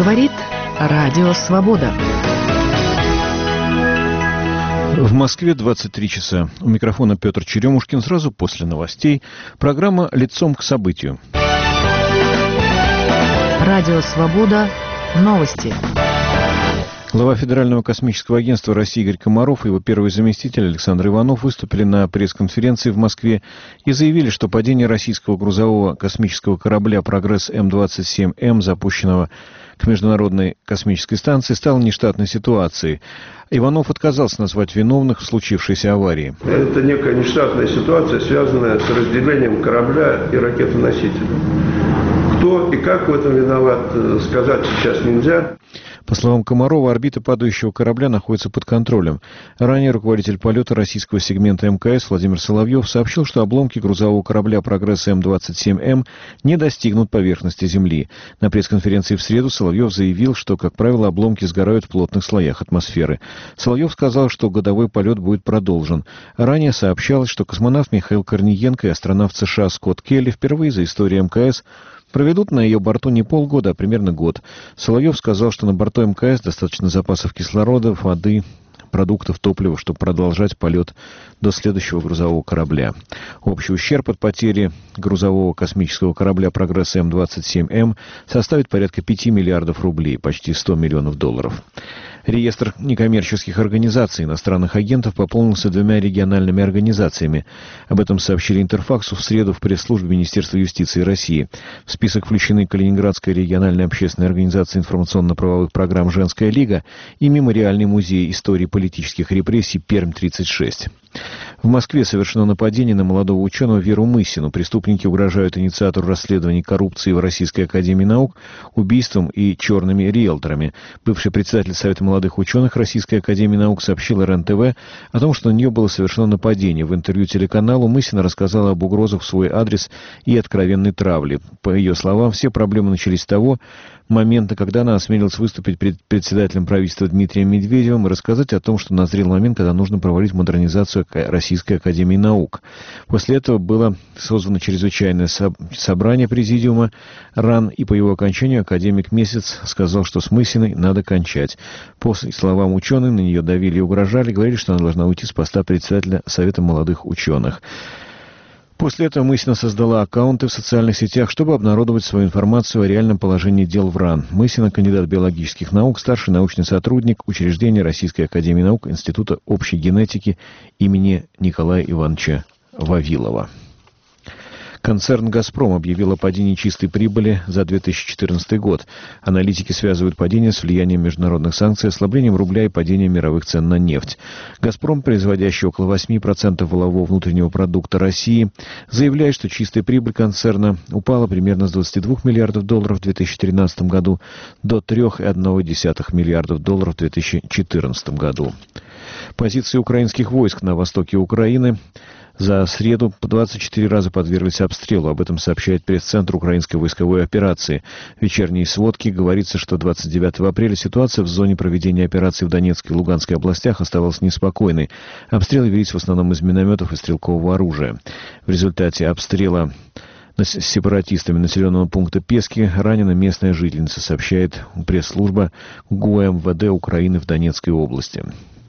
Говорит Радио Свобода. В Москве 23 часа. У микрофона Петр Черемушкин. Сразу после новостей программа «Лицом к событию». Радио Свобода. Новости. Глава Федерального космического агентства России Игорь Комаров и его первый заместитель Александр Иванов выступили на пресс-конференции в Москве и заявили, что падение российского грузового космического корабля «Прогресс М-27М», запущенного к Международной космической станции, стало нештатной ситуацией. Иванов отказался назвать виновных в случившейся аварии. Это некая нештатная ситуация, связанная с разделением корабля и ракетоносителя. Кто и как в этом виноват, сказать сейчас нельзя. По словам Комарова, орбита падающего корабля находится под контролем. Ранее руководитель полета российского сегмента МКС Владимир Соловьев сообщил, что обломки грузового корабля «Прогресс М-27М» не достигнут поверхности Земли. На пресс-конференции в среду Соловьев заявил, что, как правило, обломки сгорают в плотных слоях атмосферы. Соловьев сказал, что годовой полет будет продолжен. Ранее сообщалось, что космонавт Михаил Корниенко и астронавт США Скотт Келли впервые за историю МКС проведут на ее борту не полгода, а примерно год. Соловьев сказал, что на борту МКС достаточно запасов кислорода, воды, продуктов, топлива, чтобы продолжать полет до следующего грузового корабля. Общий ущерб от потери грузового космического корабля «Прогресс М-27М» составит порядка 5 миллиардов рублей, почти 100 миллионов долларов. Реестр некоммерческих организаций иностранных агентов пополнился 2 региональными организациями. Об этом сообщили Интерфаксу в среду в пресс-службе Министерства юстиции России. В список включены Калининградская региональная общественная организация информационно-правовых программ «Женская лига» и Мемориальный музей истории политических репрессий «Пермь-36». В Москве совершено нападение на молодого ученого Веру Мысину. Преступники угрожают инициатору расследований коррупции в Российской академии наук убийством и черными риэлторами. Бывший председатель Совета молодых ученых Российской академии наук сообщил РЕН-ТВ о том, что на нее было совершено нападение. В интервью телеканалу Мысина рассказала об угрозах в свой адрес и откровенной травле. По ее словам, все проблемы начались с того момента, когда она осмелилась выступить перед председателем правительства Дмитрием Медведевым и рассказать о том, что назрел момент, когда нужно проводить модернизацию Российской академии наук. После этого было созвано чрезвычайное собрание президиума РАН, и по его окончанию академик Месяц сказал, что с Мысиной надо кончать. По словам ученых, на нее давили и угрожали, говорили, что она должна уйти с поста председателя Совета молодых ученых. После этого Мысина создала аккаунты в социальных сетях, чтобы обнародовать свою информацию о реальном положении дел в РАН. Мысина – кандидат биологических наук, старший научный сотрудник учреждения Российской академии наук Института общей генетики имени Николая Ивановича Вавилова. Концерн «Газпром» объявил о падении чистой прибыли за 2014 год. Аналитики связывают падение с влиянием международных санкций, ослаблением рубля и падением мировых цен на нефть. «Газпром», производящий около 8% валового внутреннего продукта России, заявляет, что чистая прибыль концерна упала примерно с 22 миллиардов долларов в 2013 году до 3,1 миллиардов долларов в 2014 году. Позиции украинских войск на востоке Украины за среду по 24 раза подверглись обстрелу. Об этом сообщает пресс-центр украинской войсковой операции. В вечерней сводке говорится, что 29 апреля ситуация в зоне проведения операции в Донецкой и Луганской областях оставалась неспокойной. Обстрелы велись в основном из минометов и стрелкового оружия. В результате обстрела с сепаратистами населенного пункта Пески ранена местная жительница, сообщает пресс-служба ГУМВД Украины в Донецкой области.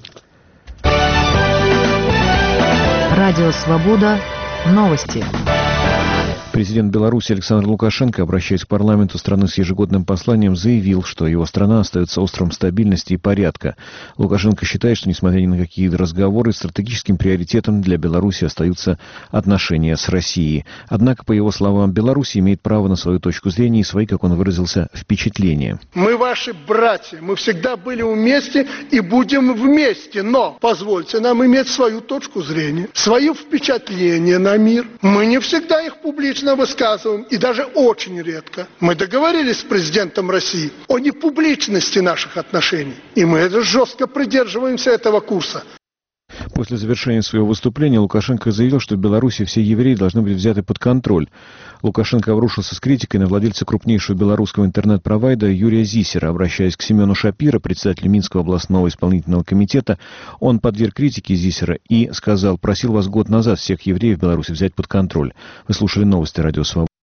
Радио Свобода. Новости. Президент Беларуси Александр Лукашенко, обращаясь к парламенту страны с ежегодным посланием, заявил, что его страна остается островом стабильности и порядка. Лукашенко считает, что, несмотря ни на какие разговоры, стратегическим приоритетом для Беларуси остаются отношения с Россией. Однако, по его словам, Беларусь имеет право на свою точку зрения и свои, как он выразился, впечатления. Мы ваши братья, мы всегда были вместе и будем вместе, но позвольте нам иметь свою точку зрения, свои впечатления на мир. Мы не всегда их публично высказываем, и даже очень редко. Мы договорились с президентом России о непубличности наших отношений, и мы жестко придерживаемся этого курса. После завершения своего выступления Лукашенко заявил, что в Беларуси все евреи должны быть взяты под контроль. Лукашенко обрушился с критикой на владельца крупнейшего белорусского интернет-провайдера Юрия Зисера. Обращаясь к Семену Шапиро, председателю Минского областного исполнительного комитета, он подверг критике Зисера и сказал: «Просил вас год назад всех евреев в Беларуси взять под контроль». Вы слушали новости Радио Свобода.